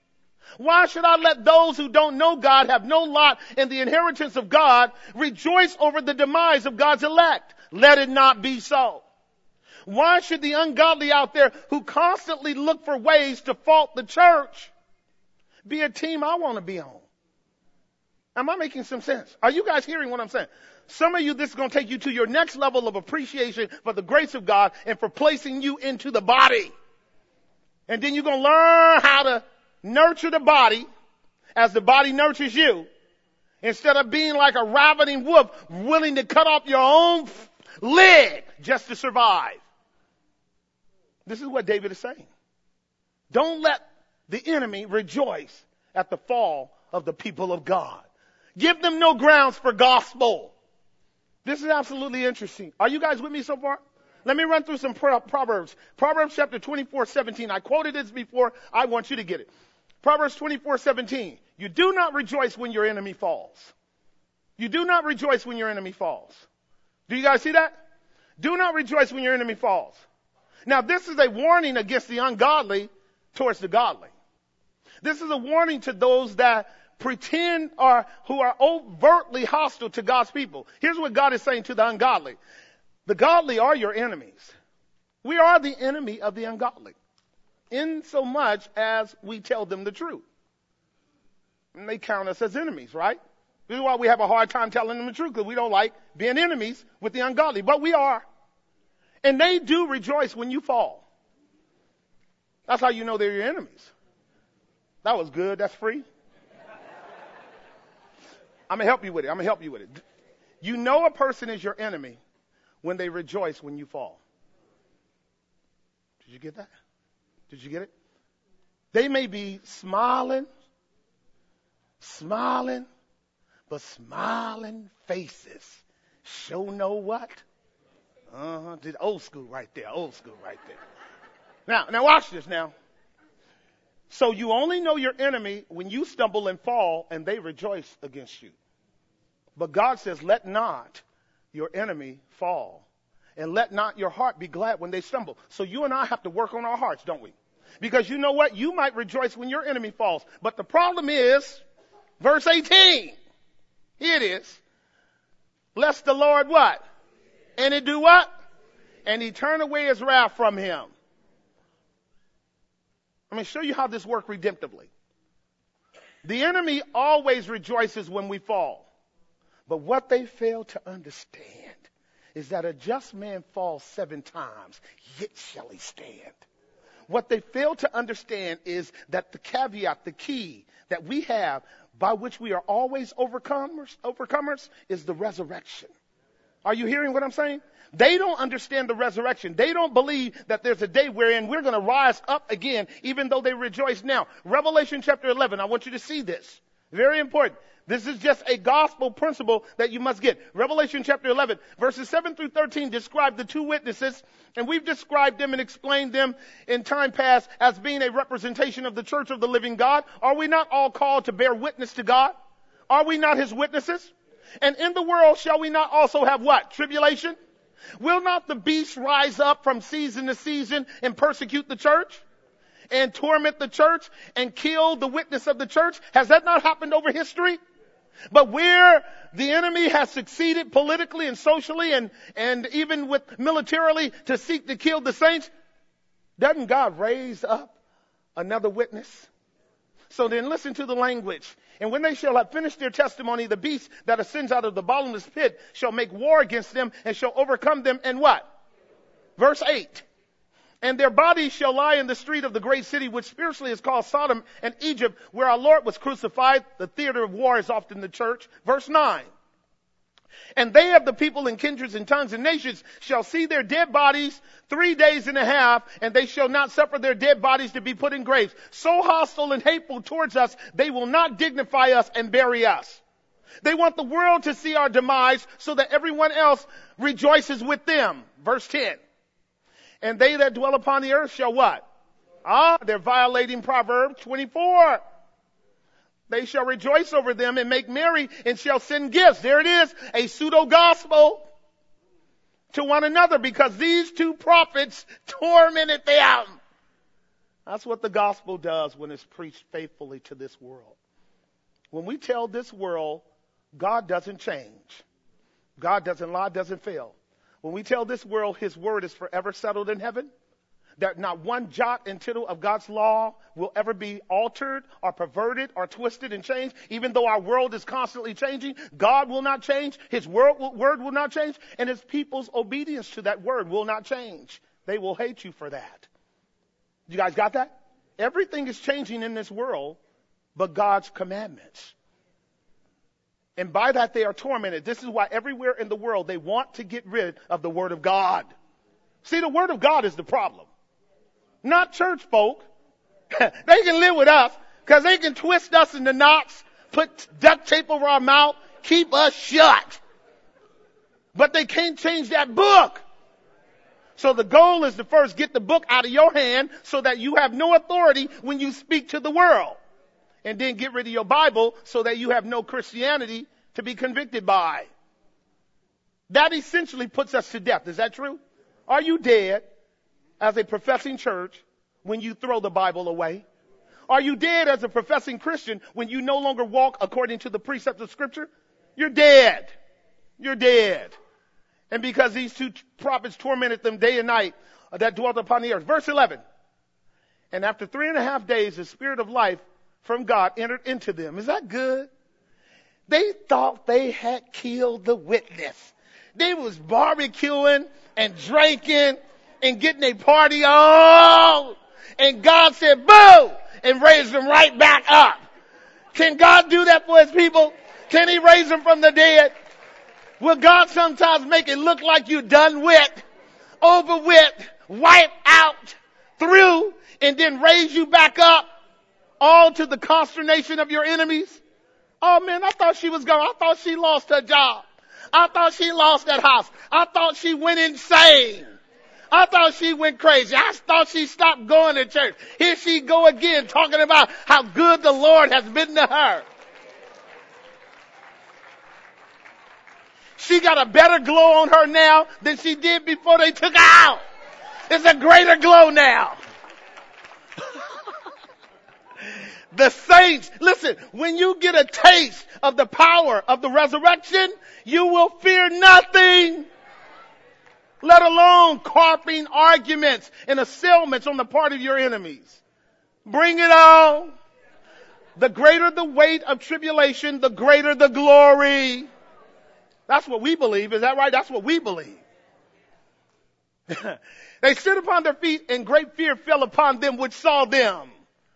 Why should I let those who don't know God have no lot in the inheritance of God rejoice over the demise of God's elect? Let it not be so. Why should the ungodly out there who constantly look for ways to fault the church be a team I want to be on? Am I making some sense? Are you guys hearing what I'm saying? Some of you, this is going to take you to your next level of appreciation for the grace of God and for placing you into the body. And then you're going to learn how to nurture the body as the body nurtures you, instead of being like a ravening wolf willing to cut off your own leg just to survive. This is what David is saying. Don't let the enemy rejoice at the fall of the people of God. Give them no grounds for gospel. This is absolutely interesting. Are you guys with me so far? Let me run through some Proverbs. Proverbs chapter twenty-four, seventeen. I quoted this before. I want you to get it. Proverbs twenty-four, seventeen. You do not rejoice when your enemy falls. You do not rejoice when your enemy falls. Do you guys see that? Do not rejoice when your enemy falls. Now, this is a warning against the ungodly towards the godly. This is a warning to those that pretend or who are overtly hostile to God's people. Here's what God is saying to the ungodly. The godly are your enemies. We are the enemy of the ungodly, in so much as we tell them the truth. And they count us as enemies, right? This is why we have a hard time telling them the truth, because we don't like being enemies with the ungodly. But we are. And they do rejoice when you fall. That's how you know they're your enemies. That was good. That's free. I'm going to help you with it. I'm going to help you with it. You know a person is your enemy when they rejoice when you fall. Did you get that? Did you get it? They may be smiling, smiling, but smiling faces show know what? Uh-huh. Did old school right there. Old school right there. Now, now watch this now. So you only know your enemy when you stumble and fall and they rejoice against you. But God says, let not your enemy fall, and let not your heart be glad when they stumble. So you and I have to work on our hearts, don't we? Because you know what? You might rejoice when your enemy falls. But the problem is, verse eighteen. Here it is. Lest the Lord what? And he do what? And he turn away his wrath from him. I'm going to show you how this works redemptively. The enemy always rejoices when we fall. But what they fail to understand is that a just man falls seven times, yet shall he stand. What they fail to understand is that the caveat, the key that we have by which we are always overcomers, overcomers is the resurrection. Are you hearing what I'm saying? They don't understand the resurrection. They don't believe that there's a day wherein we're going to rise up again, even though they rejoice now. Revelation chapter eleven, I want you to see this. Very important. This is just a gospel principle that you must get. Revelation chapter eleven, verses seven through thirteen describe the two witnesses, and we've described them and explained them in time past as being a representation of the church of the living God. Are we not all called to bear witness to God? Are we not his witnesses? And in the world shall we not also have what? Tribulation? Will not the beast rise up from season to season and persecute the church and torment the church and kill the witness of the church? Has that not happened over history? But where the enemy has succeeded politically and socially and, and even with militarily to seek to kill the saints, doesn't God raise up another witness? So then listen to the language. And when they shall have finished their testimony, the beast that ascends out of the bottomless pit shall make war against them and shall overcome them. And what? Verse eight. And their bodies shall lie in the street of the great city, which spiritually is called Sodom and Egypt, where our Lord was crucified. The theater of war is often the church. Verse nine. And they of the people and kindreds and tongues and nations shall see their dead bodies three days and a half, and they shall not suffer their dead bodies to be put in graves. So hostile and hateful towards us, they will not dignify us and bury us. They want the world to see our demise so that everyone else rejoices with them. Verse ten. And they that dwell upon the earth shall what? Ah, they're violating Proverbs twenty-four. They shall rejoice over them and make merry and shall send gifts. There it is, a pseudo-gospel to one another, because these two prophets tormented them. That's what the gospel does when it's preached faithfully to this world. When we tell this world, God doesn't change. God doesn't lie, doesn't fail. When we tell this world his word is forever settled in heaven, that not one jot and tittle of God's law will ever be altered or perverted or twisted and changed. Even though our world is constantly changing, God will not change. His word will, word will not change. And his people's obedience to that word will not change. They will hate you for that. You guys got that? Everything is changing in this world but God's commandments. And by that they are tormented. This is why everywhere in the world they want to get rid of the word of God. See, the word of God is the problem. Not church folk. They can live with us because they can twist us into knots, put duct tape over our mouth, keep us shut. But they can't change that book. So the goal is to first get the book out of your hand so that you have no authority when you speak to the world. And then get rid of your Bible so that you have no Christianity to be convicted by. That essentially puts us to death. Is that true? Are you dead as a professing church when you throw the Bible away? Are you dead as a professing Christian when you no longer walk according to the precepts of Scripture? You're dead. You're dead. And because these two prophets tormented them day and night that dwelt upon the earth. Verse eleven. And after three and a half days, the Spirit of life from God entered into them. Is that good? They thought they had killed the witness. They was barbecuing and drinking and getting a party on. And God said, boo! And raised them right back up. Can God do that for his people? Can he raise them from the dead? Will God sometimes make it look like you're done with, over with, wiped out, through, and then raise you back up, all to the consternation of your enemies? Oh man, I thought she was gone. I thought she lost her job. I thought she lost that house. I thought she went insane. I thought she went crazy. I thought she stopped going to church. Here she go again talking about how good the Lord has been to her. She got a better glow on her now than she did before they took her out. It's a greater glow now. The saints, listen, when you get a taste of the power of the resurrection, you will fear nothing. Let alone carping arguments and assailments on the part of your enemies. Bring it on. The greater the weight of tribulation, the greater the glory. That's what we believe. Is that right? That's what we believe. They stood upon their feet and great fear fell upon them which saw them.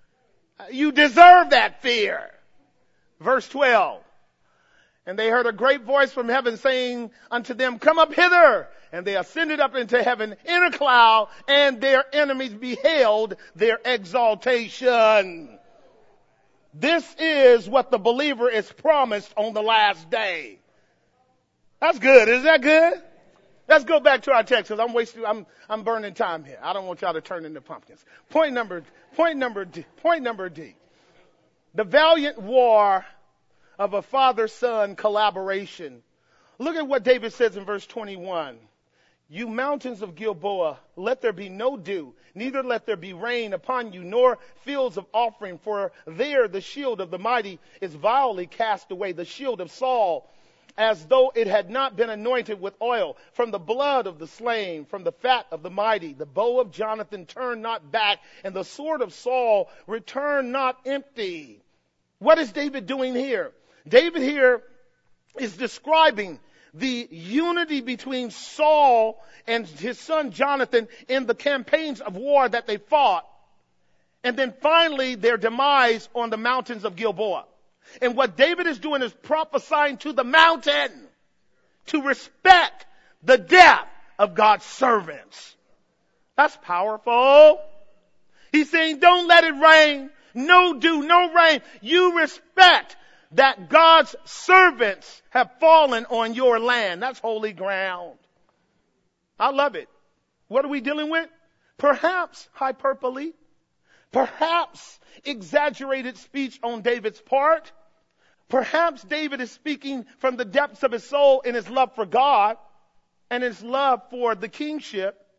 You deserve that fear. Verse twelve. And they heard a great voice from heaven saying unto them, come up hither. And they ascended up into heaven in a cloud, and their enemies beheld their exaltation. This is what the believer is promised on the last day. That's good. Is that good? Let's go back to our text because I'm wasting, I'm, I'm burning time here. I don't want y'all to turn into pumpkins. Point number, point number D, point number D. The valiant war of a father-son collaboration. Look at what David says in verse twenty-one. You mountains of Gilboa, let there be no dew, neither let there be rain upon you, nor fields of offering, for there the shield of the mighty is vilely cast away, the shield of Saul, as though it had not been anointed with oil. From the blood of the slain, from the fat of the mighty, the bow of Jonathan turned not back, and the sword of Saul returned not empty. What is David doing here? David here is describing the unity between Saul and his son Jonathan in the campaigns of war that they fought. And then finally their demise on the mountains of Gilboa. And what David is doing is prophesying to the mountain to respect the death of God's servants. That's powerful. He's saying, don't let it rain. No dew, no rain. You respect that God's servants have fallen on your land. That's holy ground. I love it. What are we dealing with? Perhaps hyperbole. Perhaps exaggerated speech on David's part. Perhaps David is speaking from the depths of his soul in his love for God and his love for the kingship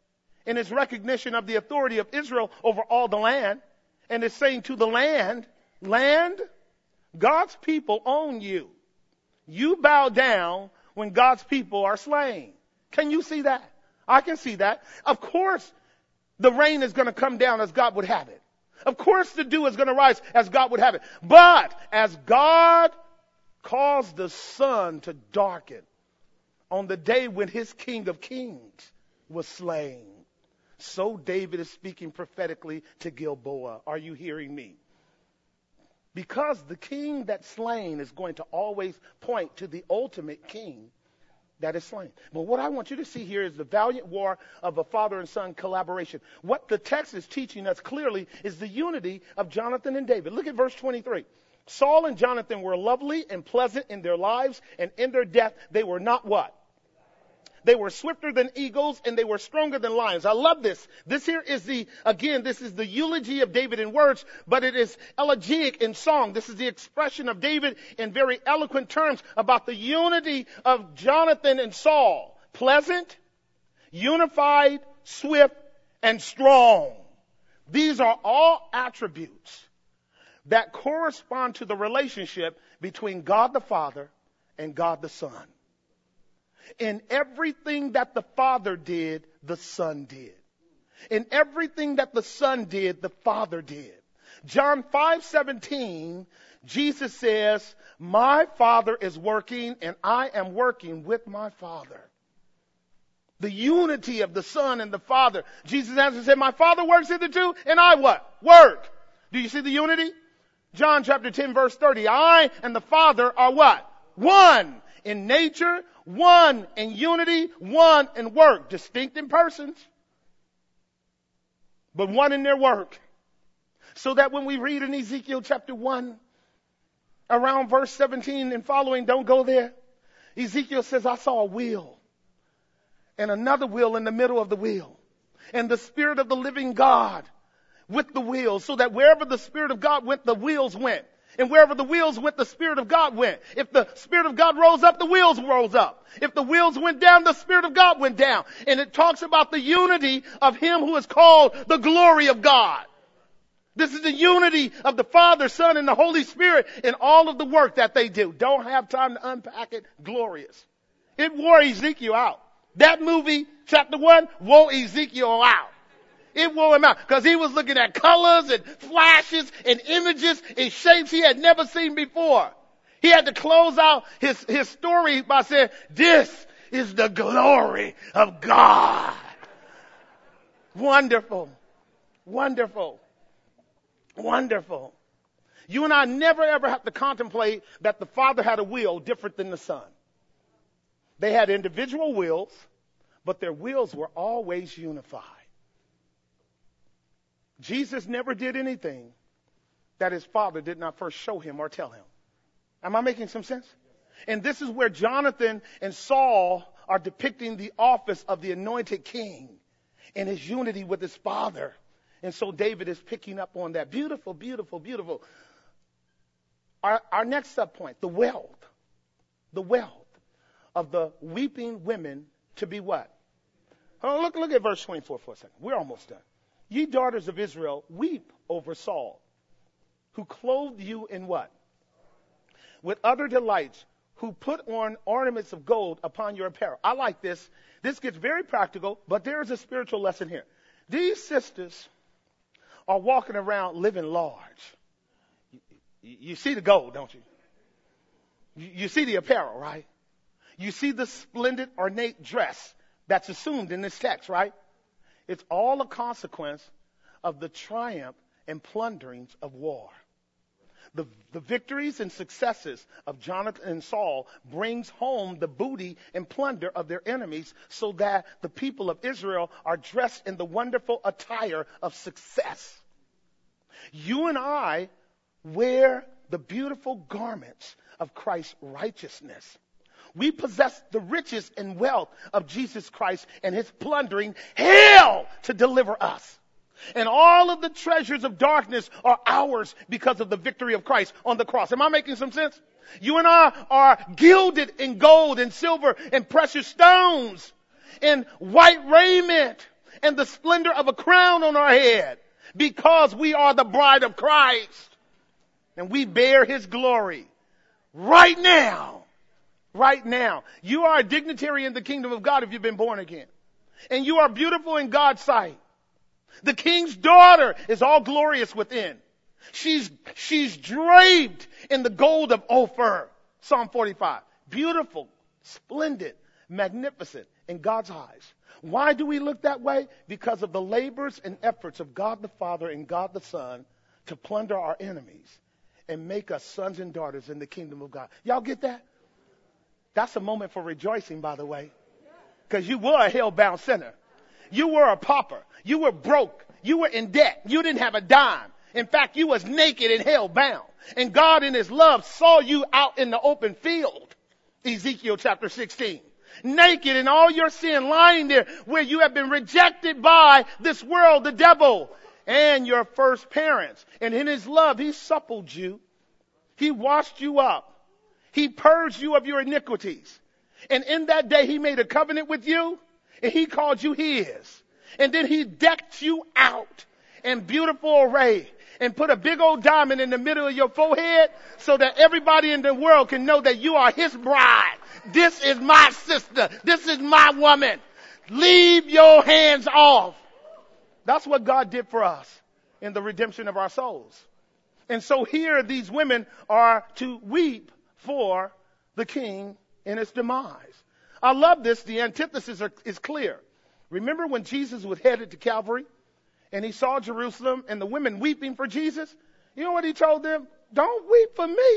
in its recognition of the authority of Israel over all the land. And it's saying to the land, land, God's people own you. You bow down when God's people are slain. Can you see that? I can see that. Of course, the rain is going to come down as God would have it. Of course, the dew is going to rise as God would have it. But as God caused the sun to darken on the day when his King of Kings was slain, so David is speaking prophetically to Gilboa. Are you hearing me? Because the king that's slain is going to always point to the ultimate king that is slain. But what I want you to see here is the valiant war of a father and son collaboration. What the text is teaching us clearly is the unity of Jonathan and David. Look at verse twenty-three. Saul and Jonathan were lovely and pleasant in their lives, and in their death they were not what? They were swifter than eagles, and they were stronger than lions. I love this. This here is the, again, this is the eulogy of David in words, but it is elegiac in song. This is the expression of David in very eloquent terms about the unity of Jonathan and Saul. Pleasant, unified, swift, and strong. These are all attributes that correspond to the relationship between God the Father and God the Son. In everything that the Father did, the Son did. In everything that the Son did, the Father did. John five seventeen, Jesus says, my Father is working and I am working with my Father. The unity of the Son and the Father. Jesus answered and said, my Father works hitherto and I what? Work. Do you see the unity? John chapter ten verse thirty, I and the Father are what? One in nature, one in unity, one in work. Distinct in persons, but one in their work. So that when we read in Ezekiel chapter one, around verse seventeen and following, don't go there. Ezekiel says, I saw a wheel and another wheel in the middle of the wheel. And the Spirit of the living God with the wheels, so that wherever the Spirit of God went, the wheels went. And wherever the wheels went, the Spirit of God went. If the Spirit of God rose up, the wheels rose up. If the wheels went down, the Spirit of God went down. And it talks about the unity of Him who is called the glory of God. This is the unity of the Father, Son, and the Holy Spirit in all of the work that they do. Don't have time to unpack it. Glorious. It wore Ezekiel out. That movie, chapter one, wore Ezekiel out. It wore him out because he was looking at colors and flashes and images and shapes he had never seen before. He had to close out his, his story by saying, this is the glory of God. Wonderful. Wonderful. Wonderful. You and I never ever have to contemplate that the Father had a will different than the Son. They had individual wills, but their wills were always unified. Jesus never did anything that his Father did not first show him or tell him. Am I making some sense? And this is where Jonathan and Saul are depicting the office of the anointed king and his unity with his father. And so David is picking up on that. Beautiful, beautiful, beautiful. Our, our next sub point, the wealth. The wealth of the weeping women to be what? Oh, look, look at verse twenty-four for a second. We're almost done. Ye daughters of Israel, weep over Saul, who clothed you in what? With other delights, who put on ornaments of gold upon your apparel. I like this. This gets very practical, but there is a spiritual lesson here. These sisters are walking around living large. You, you see the gold, don't you? you? You see the apparel, right? You see the splendid, ornate dress that's assumed in this text, right? It's all a consequence of the triumph and plunderings of war. The, the victories and successes of Jonathan and Saul brings home the booty and plunder of their enemies, so that the people of Israel are dressed in the wonderful attire of success. You and I wear the beautiful garments of Christ's righteousness. We possess the riches and wealth of Jesus Christ and his plundering hell to deliver us. And all of the treasures of darkness are ours because of the victory of Christ on the cross. Am I making some sense? You and I are gilded in gold and silver and precious stones, in white raiment and the splendor of a crown on our head, because we are the bride of Christ and we bear his glory right now. Right now. You are a dignitary in the kingdom of God if you've been born again. And you are beautiful in God's sight. The king's daughter is all glorious within. She's, she's draped in the gold of Ophir. Psalm forty-five. Beautiful, splendid, magnificent in God's eyes. Why do we look that way? Because of the labors and efforts of God the Father and God the Son to plunder our enemies and make us sons and daughters in the kingdom of God. Y'all get that? That's a moment for rejoicing, by the way, because you were a hell-bound sinner. You were a pauper. You were broke. You were in debt. You didn't have a dime. In fact, you was naked and hell-bound. And God in his love saw you out in the open field. Ezekiel chapter sixteen. Naked in all your sin, lying there where you have been rejected by this world, the devil, and your first parents. And in his love, he suppled you. He washed you up. He purged you of your iniquities. And in that day, he made a covenant with you, and he called you his. And then he decked you out in beautiful array and put a big old diamond in the middle of your forehead so that everybody in the world can know that you are his bride. This is my sister. This is my woman. Leave your hands off. That's what God did for us in the redemption of our souls. And so here these women are to weep for the king in his demise. I love this. The antithesis are, is clear. Remember when Jesus was headed to Calvary and he saw Jerusalem and the women weeping for Jesus? You know what he told them? Don't weep for me.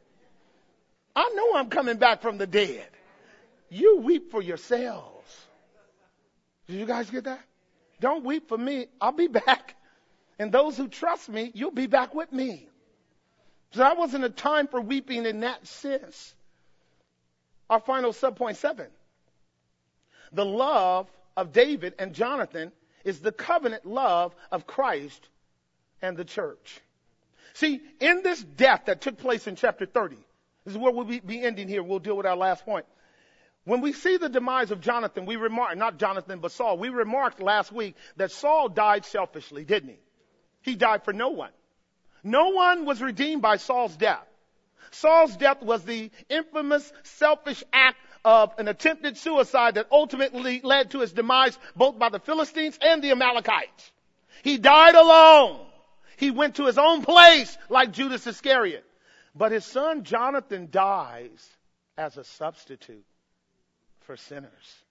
I know I'm coming back from the dead. You weep for yourselves. Did you guys get that? Don't weep for me. I'll be back. And those who trust me, you'll be back with me. So that wasn't a time for weeping in that sense. Our final subpoint seven. The love of David and Jonathan is the covenant love of Christ and the church. See, in this death that took place in chapter thirty, this is where we'll be, be ending here. We'll deal with our last point. When we see the demise of Jonathan, we remark, not Jonathan, but Saul, we remarked last week that Saul died selfishly, didn't he? He died for no one. No one was redeemed by Saul's death. Saul's death was the infamous selfish act of an attempted suicide that ultimately led to his demise both by the Philistines and the Amalekites. He died alone. He went to his own place like Judas Iscariot. But his son Jonathan dies as a substitute for sinners.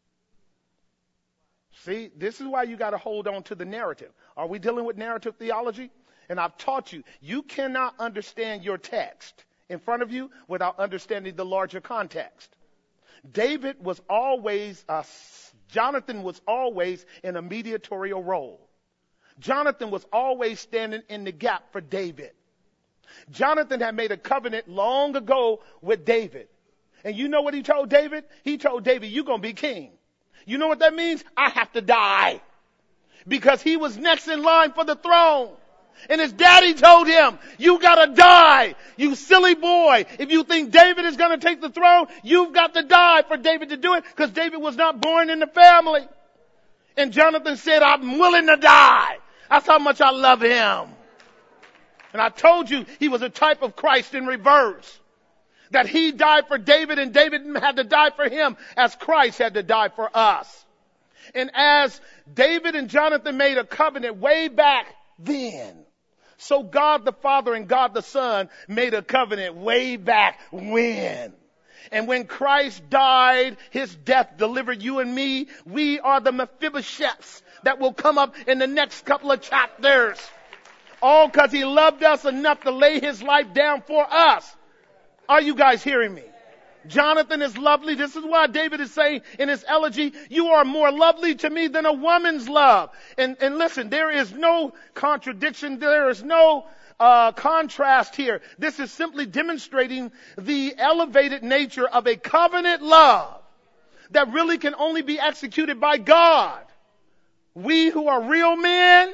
See, this is why you got to hold on to the narrative. Are we dealing with narrative theology? And I've taught you, you cannot understand your text in front of you without understanding the larger context. David was always, uh, Jonathan was always in a mediatorial role. Jonathan was always standing in the gap for David. Jonathan had made a covenant long ago with David. And you know what he told David? He told David, you're going to be king. You know what that means? I have to die. Because he was next in line for the throne. And his daddy told him, you gotta die, you silly boy. If you think David is gonna take the throne, you've got to die for David to do it, because David was not born in the family. And Jonathan said, I'm willing to die. That's how much I love him. And I told you he was a type of Christ in reverse. That he died for David and David had to die for him as Christ had to die for us. And as David and Jonathan made a covenant way back then, so God the Father and God the Son made a covenant way back when. And when Christ died, his death delivered you and me. We are the Mephibosheths that will come up in the next couple of chapters. All because he loved us enough to lay his life down for us. Are you guys hearing me? Jonathan is lovely. This is why David is saying in his elegy, you are more lovely to me than a woman's love. And, and listen, there is no contradiction. There is no uh, contrast here. This is simply demonstrating the elevated nature of a covenant love that really can only be executed by God. We who are real men,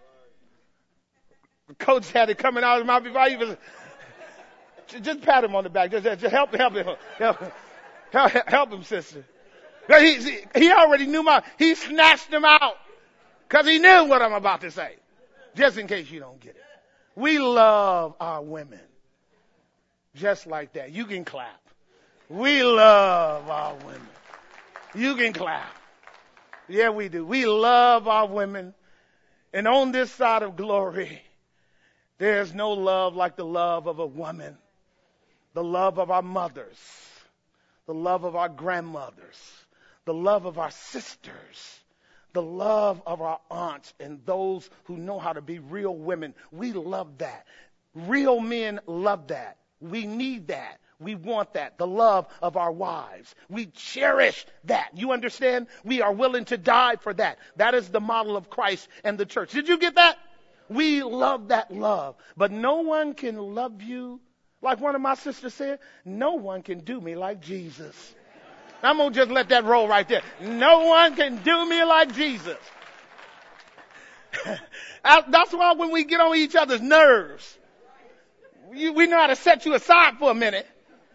the coach had it coming out of his mouth before I even... Just pat him on the back. Just, just help, help him. Help, help, help him, sister. He, he already knew my, he snatched him out. Because he knew what I'm about to say. Just in case you don't get it. We love our women. Just like that. You can clap. We love our women. You can clap. Yeah, we do. We love our women. And on this side of glory, there's no love like the love of a woman. The love of our mothers. The love of our grandmothers. The love of our sisters. The love of our aunts and those who know how to be real women. We love that. Real men love that. We need that. We want that. The love of our wives. We cherish that. You understand? We are willing to die for that. That is the model of Christ and the church. Did you get that? We love that love. But no one can love you. Like one of my sisters said, no one can do me like Jesus. I'm going to just let that roll right there. No one can do me like Jesus. That's why when we get on each other's nerves, we know how to set you aside for a minute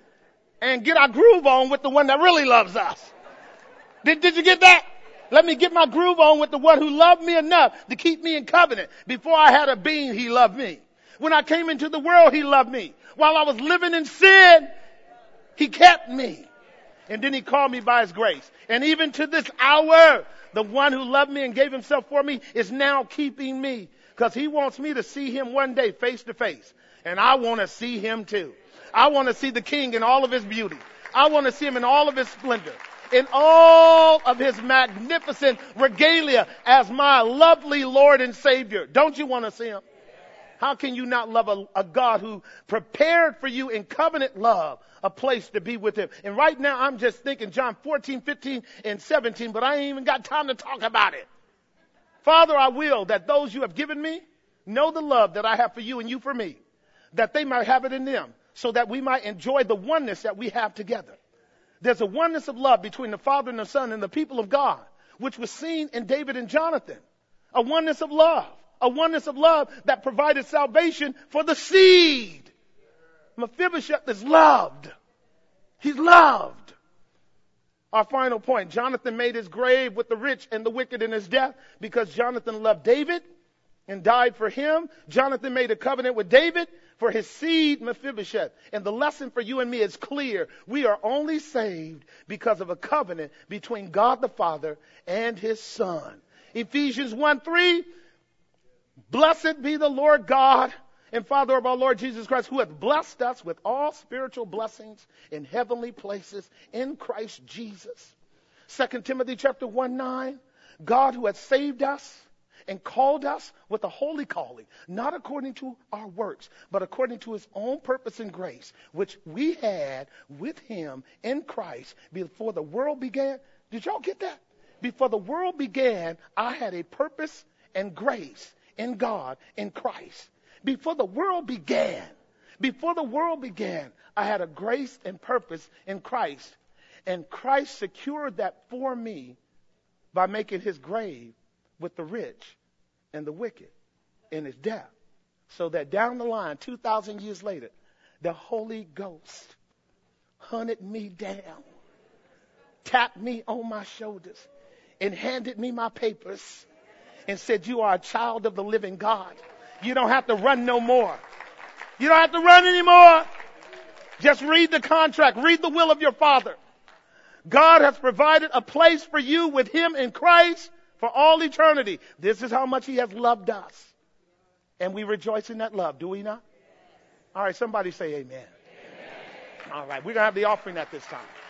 and get our groove on with the one that really loves us. Did, did you get that? Let me get my groove on with the one who loved me enough to keep me in covenant. Before I had a being, he loved me. When I came into the world, he loved me. While I was living in sin, he kept me. And then he called me by his grace. And even to this hour, the one who loved me and gave himself for me is now keeping me. Because he wants me to see him one day face to face. And I want to see him too. I want to see the King in all of his beauty. I want to see him in all of his splendor. In all of his magnificent regalia as my lovely Lord and Savior. Don't you want to see him? How can you not love a, a God who prepared for you in covenant love a place to be with him? And right now I'm just thinking John fourteen, fifteen, and seventeen, but I ain't even got time to talk about it. Father, I will that those you have given me know the love that I have for you and you for me, that they might have it in them, so that we might enjoy the oneness that we have together. There's a oneness of love between the Father and the Son and the people of God, which was seen in David and Jonathan. A oneness of love. A oneness of love that provided salvation for the seed. Mephibosheth is loved. He's loved. Our final point. Jonathan made his grave with the rich and the wicked in his death because Jonathan loved David and died for him. Jonathan made a covenant with David for his seed, Mephibosheth. And the lesson for you and me is clear. We are only saved because of a covenant between God the Father and his Son. Ephesians one three. Blessed be the Lord God and Father of our Lord Jesus Christ, who hath blessed us with all spiritual blessings in heavenly places in Christ Jesus. Second Timothy chapter one nine. God who hath saved us and called us with a holy calling, not according to our works, but according to his own purpose and grace, which we had with him in Christ before the world began. Did y'all get that? Before the world began, I had a purpose and grace in God, in Christ. Before the world began, before the world began, I had a grace and purpose in Christ. And Christ secured that for me by making his grave with the rich and the wicked in his death. So that down the line, two thousand years later, the Holy Ghost hunted me down, tapped me on my shoulders, and handed me my papers and said, you are a child of the living God. You don't have to run no more. You don't have to run anymore. Just read the contract. Read the will of your Father. God has provided a place for you with him in Christ for all eternity. This is how much he has loved us. And we rejoice in that love, do we not? All right, somebody say amen. Amen. All right, we're going to have the offering at this time.